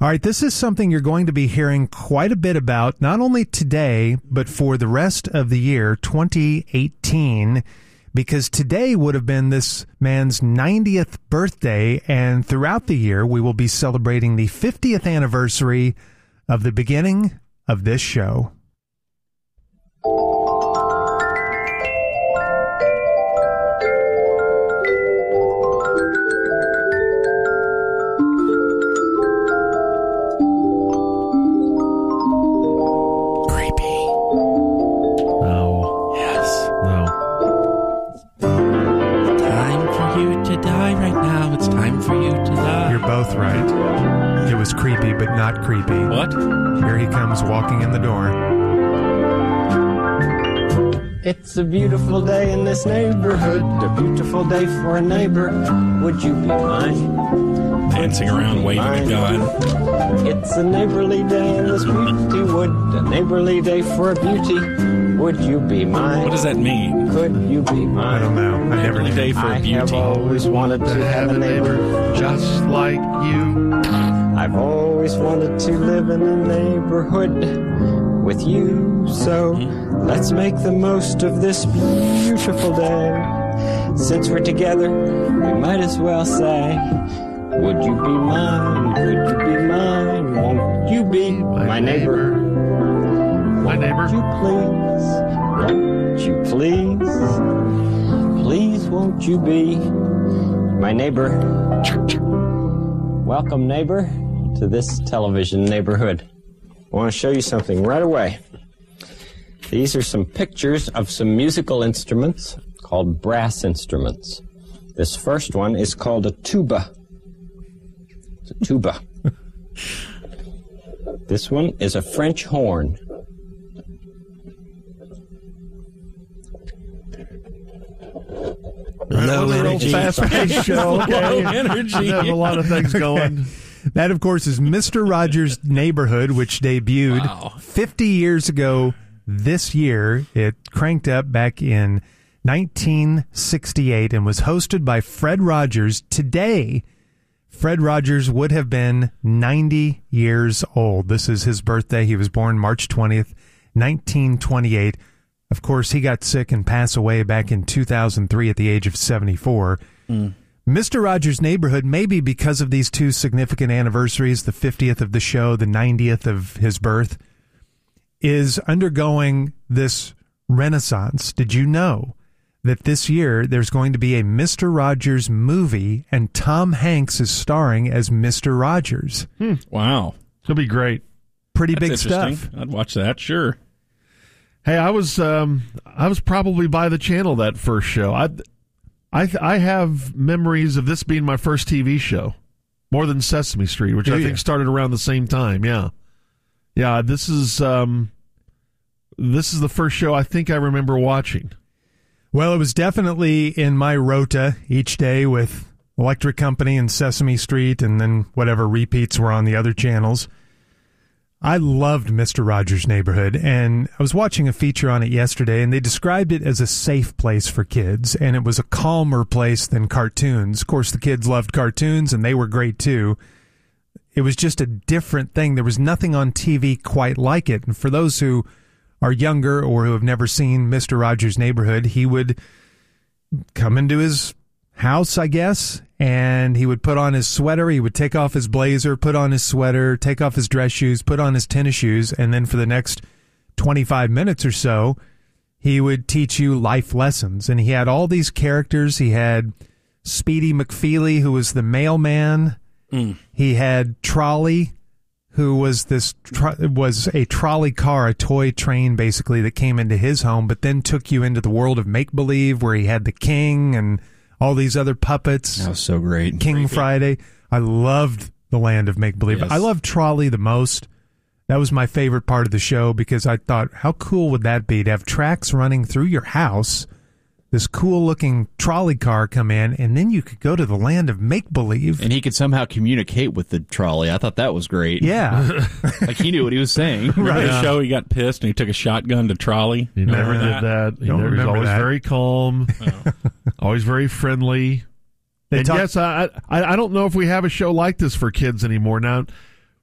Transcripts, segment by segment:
All right, this is something you're going to be hearing quite a bit about, not only today, but for the rest of the year, 2018, because today would have been this man's 90th birthday, and throughout the year, we will be celebrating the 50th anniversary of the beginning of this show. Both right. It was creepy, but not creepy. What? Here he comes walking in the door. It's a beautiful day in this neighborhood, a beautiful day for a neighbor. Would you be mine? Dancing around, waving at God. It's a neighborly day in this beauty wood, a neighborly day for a beauty. Would you be mine? What does that mean? Could you be mine? I don't know. I never Neighborly day for a beauty. I have always wanted to have a neighbor just like you. I've always wanted to live in a neighborhood with you. So let's make the most of this beautiful day. Since we're together, we might as well say, would you be mine? Could you be mine? Won't you be my neighbor? My neighbor. Won't you please? Please won't you be my neighbor? Welcome, neighbor, to this television neighborhood. I want to show you something right away. These are some pictures of some musical instruments called brass instruments. This first one is called a tuba. It's a tuba. This one is a French horn. Low energy. Fast-paced show. Okay. Low energy. There's a lot of things going. That, of course, is Mr. Rogers' Neighborhood, which debuted 50 years ago this year. It cranked up back in 1968 and was hosted by Fred Rogers. Today, Fred Rogers would have been 90 years old. This is his birthday. He was born March 20th, 1928. Of course, he got sick and passed away back in 2003 at the age of 74. Mr. Rogers' Neighborhood, maybe because of these two significant anniversaries, the 50th of the show, the 90th of his birth, is undergoing this renaissance. Did you know that this year there's going to be a Mr. Rogers movie and Tom Hanks is starring as Mr. Rogers? Wow. It'll be great. Pretty That's big stuff. I'd watch that, sure. Hey, I was probably by the channel that first show. I have memories of this being my first TV show, more than Sesame Street, which I think started around the same time. Yeah. This is the first show I think I remember watching. Well, it was definitely in my rota each day with Electric Company and Sesame Street, and then whatever repeats were on the other channels. I loved Mr. Rogers' Neighborhood, and I was watching a feature on it yesterday, and they described it as a safe place for kids, and it was a calmer place than cartoons. Of course, the kids loved cartoons, and they were great too. It was just a different thing. There was nothing on TV quite like it, and for those who are younger or who have never seen Mr. Rogers' Neighborhood, he would come into his house, I guess, and he would put on his sweater, he would take off his blazer, put on his sweater, take off his dress shoes, put on his tennis shoes, and then for the next 25 minutes or so, he would teach you life lessons. And he had all these characters. He had Speedy McFeely, who was the mailman. He had Trolley, who was was a trolley car, a toy train, basically, that came into his home, but then took you into the world of make-believe, where he had the king and all these other puppets. That was so great. King Friday. I loved the land of make-believe. Yes. I loved Trolley the most. That was my favorite part of the show because I thought, how cool would that be to have tracks running through your house, this cool-looking trolley car come in, and then you could go to the land of make-believe. And he could somehow communicate with the trolley. I thought that was great. Yeah. Like he knew what he was saying. Remember the show he got pissed and he took a shotgun to Trolley? He never did that. He was always very calm, always very friendly. And yes, I don't know if we have a show like this for kids anymore. Now,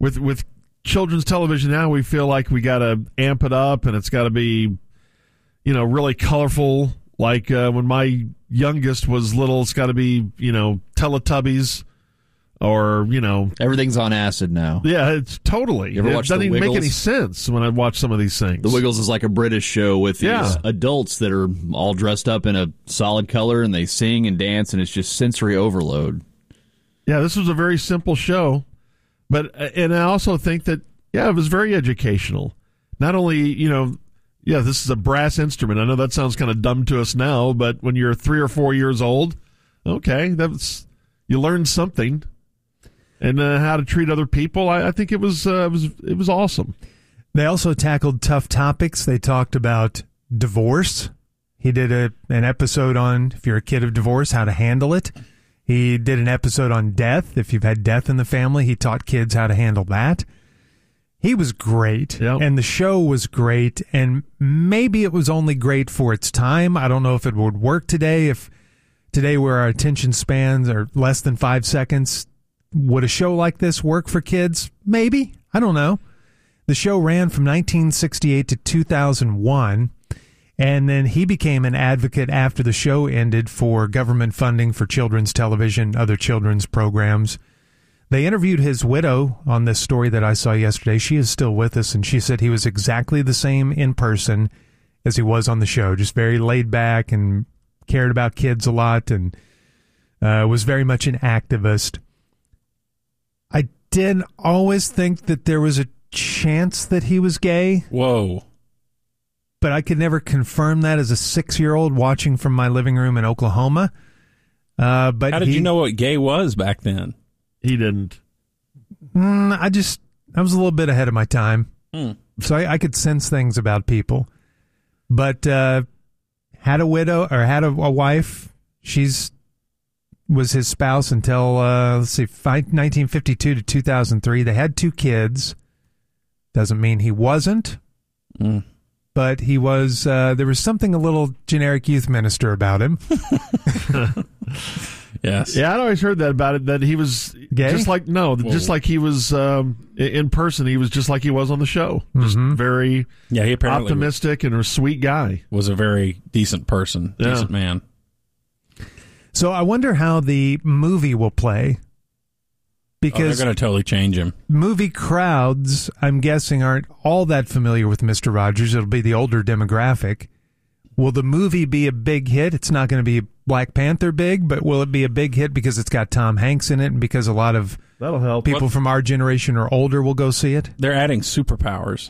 with children's television now, we feel like we got to amp it up, and it's got to be, really colorful. Like when my youngest was little, it's got to be, Teletubbies, or everything's on acid now. Yeah, it's totally. You ever watch it doesn't The even make Wiggles? any sense when I watch some of these things. The Wiggles is like a British show with these Yeah. adults that are all dressed up in a solid color, and they sing and dance, and it's just sensory overload. Yeah, this was a very simple show, and I also think that it was very educational. Not only this is a brass instrument. I know that sounds kind of dumb to us now, but when you're 3 or 4 years old, okay, you learned something, and how to treat other people. I think it was awesome. They also tackled tough topics. They talked about divorce. He did an episode on, if you're a kid of divorce, how to handle it. He did an episode on death. If you've had death in the family, he taught kids how to handle that. He was great, Yep. and the show was great, and maybe it was only great for its time. I don't know if it would work today. If today where our attention spans are less than 5 seconds, would a show like this work for kids? Maybe. I don't know. The show ran from 1968 to 2001, and then he became an advocate after the show ended for government funding for children's television, other children's programs. They interviewed his widow on this story that I saw yesterday. She is still with us, and she said he was exactly the same in person as he was on the show, just very laid back and cared about kids a lot, and was very much an activist. I did always think that there was a chance that he was gay, Whoa. but I could never confirm that as a 6-year-old watching from my living room in Oklahoma. But How did you know what gay was back then? He didn't. I was a little bit ahead of my time, so I could sense things about people. But had a widow or had a wife. Was his spouse until 1952 to 2003. They had 2 kids. Doesn't mean he wasn't, but he was. There was something a little generic youth minister about him. Yes. Yeah, I'd always heard that about it, that he was Gay? just like he was in person. He was just like he was on the show. Just very Yeah, he apparently optimistic and a sweet guy. was a very decent person, Yeah. decent man. So I wonder how the movie will play, because They're going to totally change him. movie crowds, I'm guessing, aren't all that familiar with Mr. Rogers. It'll be the older demographic. Will the movie be a big hit? It's not going to be Black Panther big, but will it be a big hit because it's got Tom Hanks in it and because a lot of That'll help. people from our generation or older will go see it? They're adding superpowers.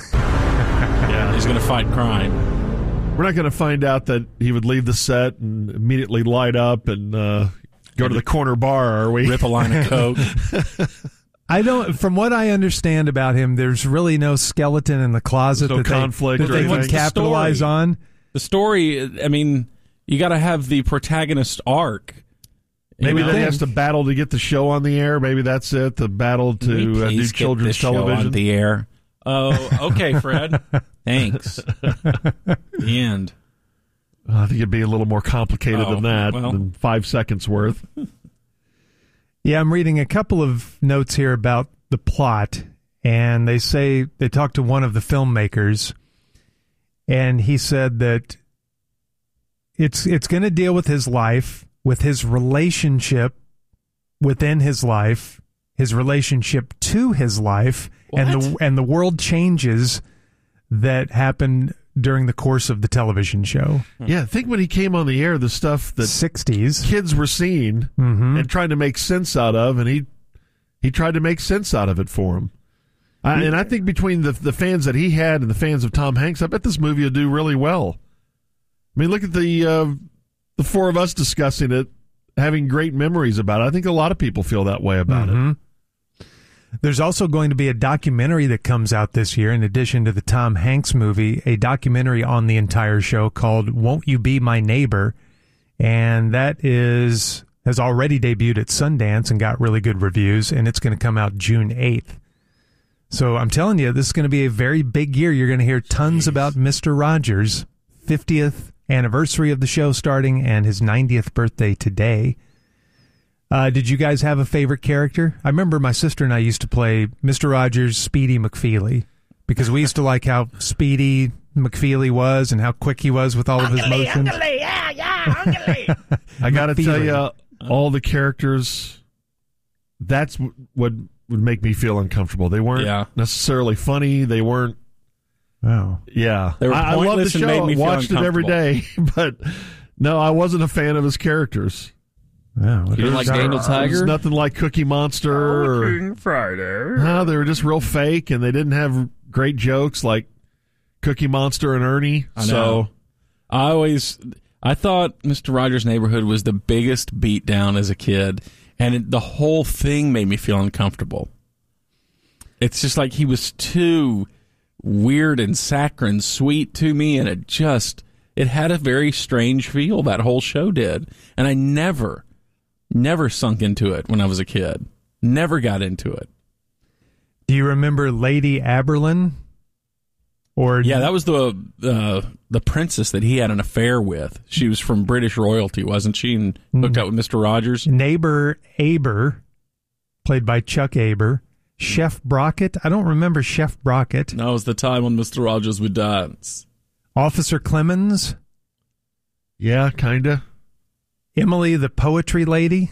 Yeah. He's going to fight crime. We're not going to find out that he would leave the set and immediately light up and go to the corner bar, are we? Rip a line of coke. From what I understand about him, there's really no skeleton in the closet There's no that conflict they or can anything. What's the capitalize story? on. The story, I mean, you got to have the protagonist arc. Maybe You know? then he has to battle to get the show on the air. Maybe that's it, the battle Can we to do please get children's this show television. on the air. Oh, okay, Fred. Thanks. The end. I think it'd be a little more complicated Oh, than that, well. than 5 seconds worth. Yeah, I'm reading a couple of notes here about the plot, and they talked to one of the filmmakers, and he said that it's going to deal with his life, with his relationship within his life, his relationship to his life, and the world changes that happened during the course of the television show. Yeah, think when he came on the air, the stuff that 60s. kids were seeing and trying to make sense out of, and he tried to make sense out of it for them. And I think between the fans that he had and the fans of Tom Hanks, I bet this movie will do really well. I mean, look at the 4 of us discussing it, having great memories about it. I think a lot of people feel that way about it. There's also going to be a documentary that comes out this year, in addition to the Tom Hanks movie, a documentary on the entire show called Won't You Be My Neighbor? And that has already debuted at Sundance and got really good reviews, and it's going to come out June 8th. So I'm telling you, this is going to be a very big year. You're going to hear tons about Mr. Rogers, 50th anniversary of the show starting, and his 90th birthday today. Did you guys have a favorite character? I remember my sister and I used to play Mr. Rogers' Speedy McFeely because we used to like how speedy McFeely was and how quick he was with all of his motions. I got to tell you, all the characters, that's what would make me feel uncomfortable. They weren't necessarily funny. They weren't. Wow. Yeah. They were I love the show. made me feel watched it every day, but no, I wasn't a fan of his characters. Wow. You didn't like Daniel Tiger? There's nothing like Cookie Monster. Friday. No, they were just real fake, and they didn't have great jokes like Cookie Monster and Ernie. I know. I thought Mr. Rogers' Neighborhood was the biggest beatdown as a kid, and the whole thing made me feel uncomfortable. It's just like he was too weird and saccharine sweet to me, and it had a very strange feel, that whole show did. And I never sunk into it when I was a kid. Never got into it. Do you remember Lady Aberlin? Yeah, that was the princess that he had an affair with. She was from British royalty, wasn't she? And hooked up with Mr. Rogers. Neighbor Aber, played by Chuck Aber. Chef Brockett. I don't remember Chef Brockett. Now was the time when Mr. Rogers would dance. Officer Clemens. Yeah, kinda. Emily the Poetry Lady.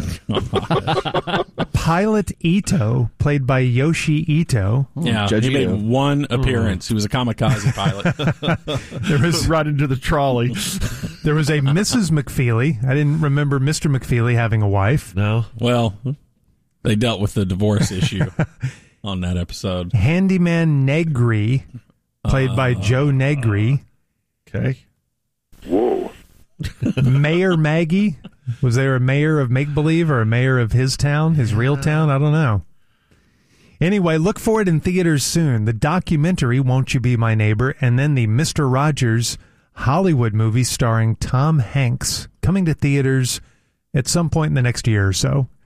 Pilot Ito, played by Yoshi Ito. Yeah, Judge he made Ito. one appearance. He was a kamikaze pilot. There was right into the trolley. There was a Mrs. McFeely. I didn't remember Mr. McFeely having a wife. No. Well, they dealt with the divorce issue on that episode. Handyman Negri, played by Joe Negri. Okay. Mayor Maggie. Was there a mayor of make-believe or a mayor of his town, his real town? I don't know. Anyway, look for it in theaters soon. The documentary, Won't You Be My Neighbor, and then the Mr. Rogers Hollywood movie starring Tom Hanks, coming to theaters at some point in the next year or so.